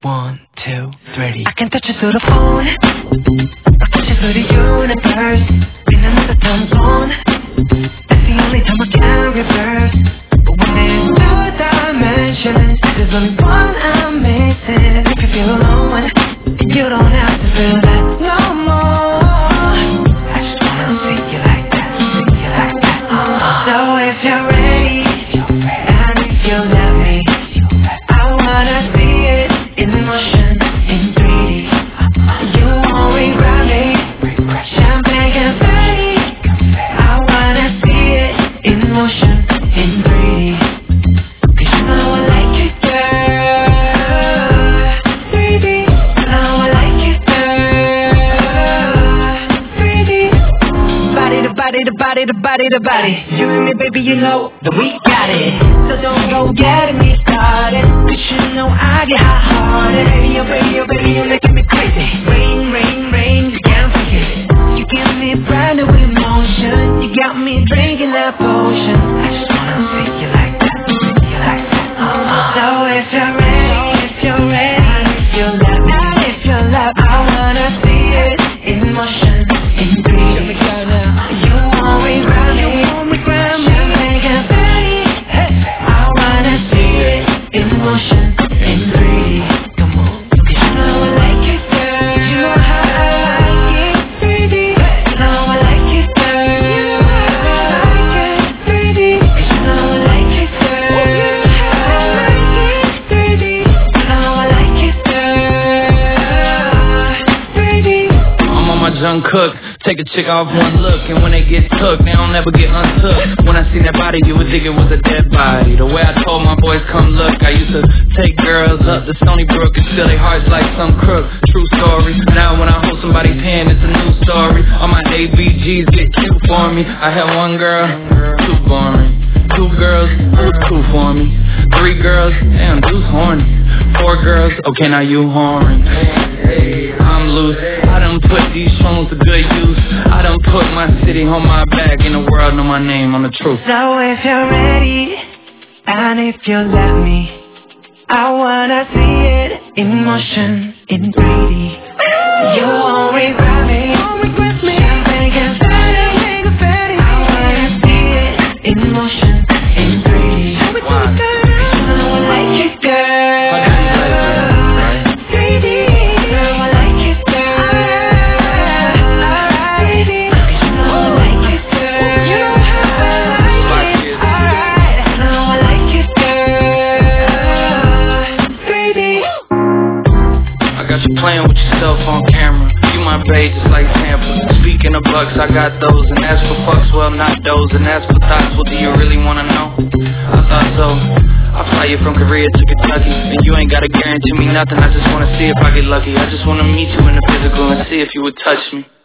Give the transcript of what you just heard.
1, 2, 3. I can touch you through the phone, I'll touch you through the universe. In another time zone, that's the only time I can reverse. But when there's two dimensions, there's only one I'm missing. If you feel alone, you don't have to feel that no more. I just wanna see you like that, see you like that. So if you're ready, and if you let me, I wanna see it in motion, in 3D. You won't regret me, champagne confetti. I wanna see it in motion, in 3D. 'Cause you know I like it, girl. 3D, you know I like it, girl. 3D, body to body to body to body to body. You and me, baby, you know that we got it. So don't go getting me started, 'cause you know I get hot-hearted. Baby, oh baby, oh baby, you're making me crazy. Rain, rain, rain, you can't forget it. You give me brand new emotion, you got me drinking that potion. I just wanna see you like that, see you like that. So if you're ready, if you're ready, and if you love, and if you love, I wanna see it in motion, in 3D. You won't regret me, champagne confetti. I wanna see it in motion, in 3D. Come on, 'cause you know I like it, girl. You know how I like it, 3D. You know I like it, girl. You know how I like it, 3D. 'Cause you know I like it, girl. You know how I like it, 3D. You know I like it, girl. 3D. I'm on my Jung Cook. Take a chick off one look, and when they get took, they don't ever get untook. When I seen that body, you would think it was a dead body. The way I told my boys, come look, I used to take girls up to Stony Brook and steal their hearts like some crook. True story. Now when I hold somebody's hand, it's a new story. All my ABGs get cute for me. I had one girl, too boring. 2 girls, it was cool for me. 3 girls, damn, dude's horny. 4 girls, okay, now you horny. Hey, I'm loose. I done put these phones to good use. I done put my city on my back, and the world know my name on the truth. So if you're ready, and if you let me, I wanna see it in motion, in 3D. You won't regret me, champagne confetti. I wanna see it in motion, in 3D. Why? 'Cause you know I like it, girl. 3D, you know I like it, girl. 3D, 'cause you know I like it, girl. You know how I like it. Alright, you know I like it, girl. 3D. I got you playing with yourself on camera. You my babe just like Tampa. Speaking of bucks, I got those. And as for fucks, well, not those. And as for thoughts, well, do you really wanna know? I thought so. I'll fly you from Korea to Kentucky, and you ain't gotta guarantee me nothing. I just wanna see if I get lucky. I just wanna meet you in the physical and see if you would touch me.